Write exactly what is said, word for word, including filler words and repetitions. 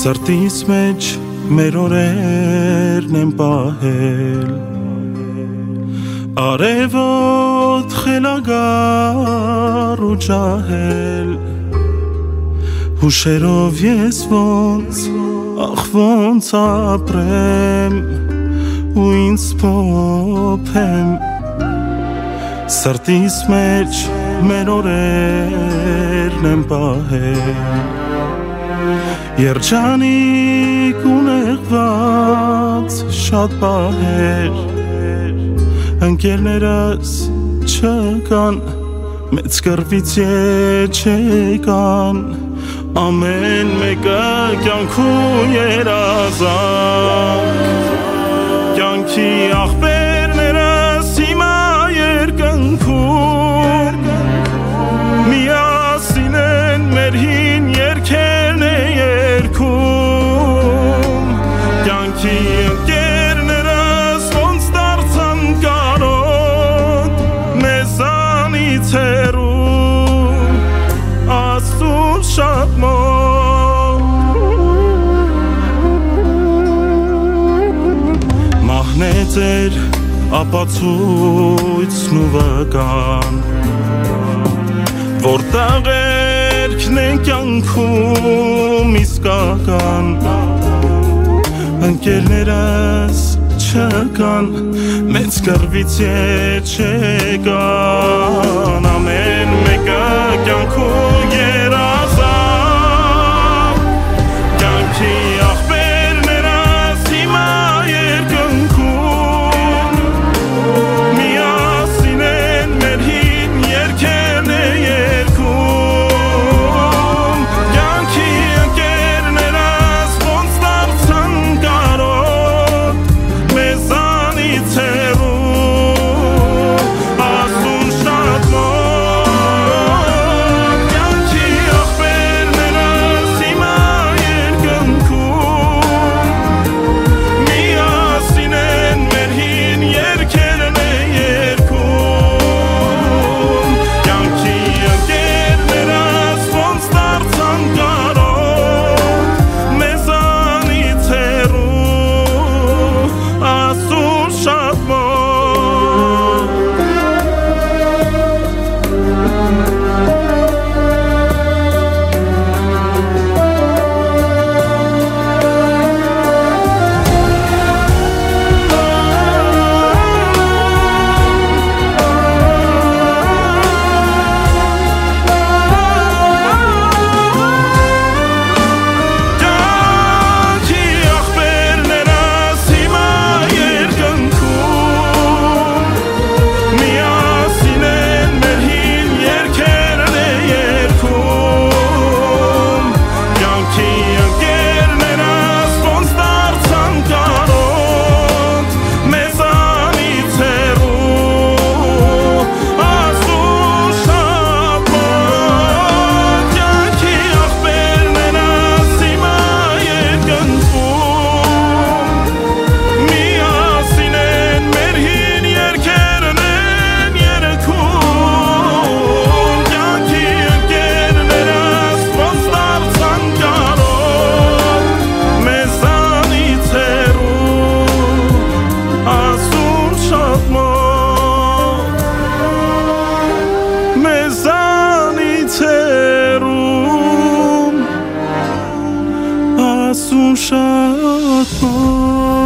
Սրտիս մեջ մեր օրերն են պահել Արևոտ խելագար ու ջահել Հուշերով ես ոնց, ախ ոնց ապրեմ ու ինձ փոփեմ Սրտիս մեջ մեր օրերն են պահել Երջանիկ ու նեղված շատ պահեր Ընկերներս չկան, մեծ կռվից եչեկան Ամեն մեկը կյանքու երազանք Կյանքի աղբերներս հիմա երկնքում Միասին են մեր հին երգերն է երգում Կյանքի ընկերներս ոնց դարձան կարոտ Մեզանից հեռու Աստծուն շատ մոտ Մահնեց էր ապացույցն ու վկան Որտեղ երգն են կյանքում իսկական Ընկերներս չկան, մեծ կռվից եչեկան Ամեն մեկը կյանքու երազանք Կյանքի աղբերներս հիմա երկնքում Միասին են մեր հին երգերն է երգում Կյանքի ընկերներս ոնց դարձան կարոտ Մեզանից հեռու Աստծուն շատ մոտ Կյանքի աղբերներս հիմա երկնքում Միասին են մեր հին երգերն է երգում Կյանքի ընկերներս ոնց դարձան կարոտ Մեզանից հեռու Աստծուն շատ մոտ Կյանքի աղբերներս հիմա երկնքում Միասին են մեր հին երգերն է երգում Կյանքի ընկերներս ոնց դարձան կարոտ Մեզանից հեռու Աստծուն շատ մոտ Կյանքի աղբերներս հիմա երկնքում Միասին են մեր հին երգերն են երգում Կյանքի ընկերներս ոնց դարձան կարոտ Մեզանից հեռու Աստծուն շատ մոտ Մեզանից հեռու Աստծուն շատ մոտ